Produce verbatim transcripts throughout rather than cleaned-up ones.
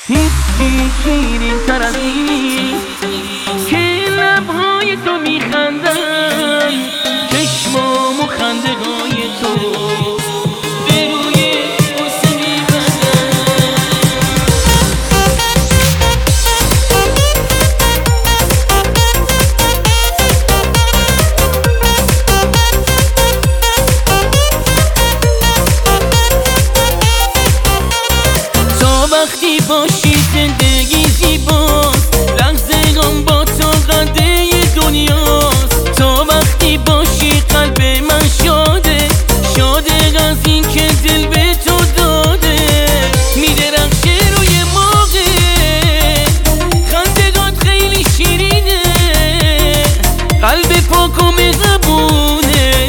هیچی شیرین تر از این که لبهای تو میخندن، چشمام و خندگاه تو به روی بوسه میبندن. تا وقتی باشی زندگی زیباست، لحظه‌ام با تو قده دنیاست. تا وقتی باشی قلب من شاده، شاده از این که دل به تو داده. میدرخشه روی موقع خندگات خیلی شیرینه، قلب پاک و مهربونت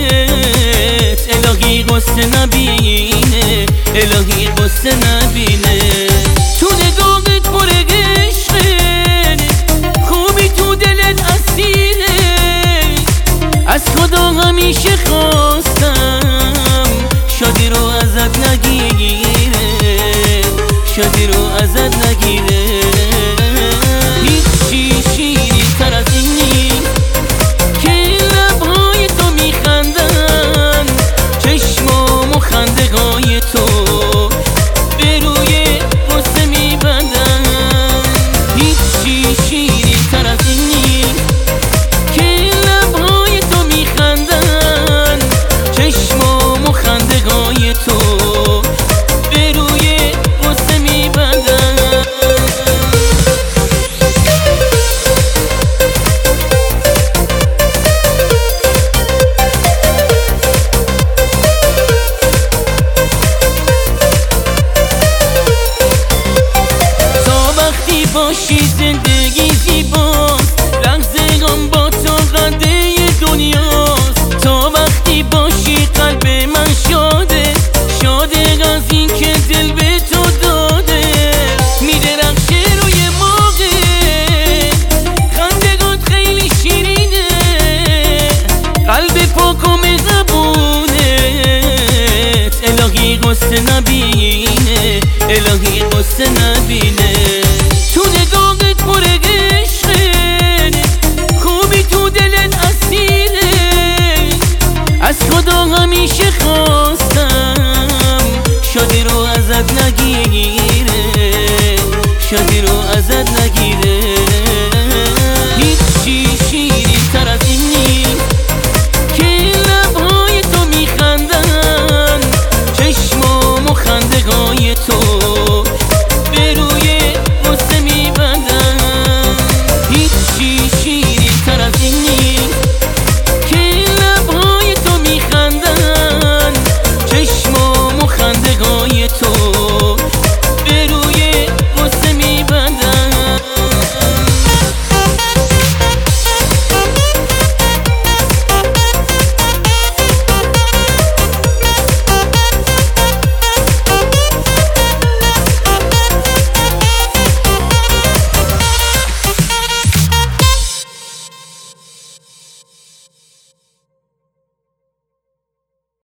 الهی غصه نبینه، الهی غصه نبینه. تو نگاهت پر عشقه، خوبی تو دلت اسیره. از خدا همیشه خواستم شادی رو ازت نگیره، شادی رو ازت نگیره. هیچی شیرین تر از این نیست که لبهای تو میخندن، چشمام و خندگاه تو به روی بوسه میبندن. هیچی شیرین تر از این نیست که لبهای تو میخندن، چشمام و خندگاه تو به روی بوسه میبندن. باشی زندگی زیباست، لحظه‌ام با تو قده دنیاست. تا وقتی باشی قلب من شاده، شاده از این که دل به تو داده. میدرخشه روی موقع خندگات خیلی شیرینه، قلب پاک و مهربونت الهی غصه نبینه، الهی غصه نبینه. تو نگاهت پر عشقه، خوبی تو دلت اسیره. از خدا همیشه خواستم شادی رو ازت نگیره، شادی رو ازت نگیره.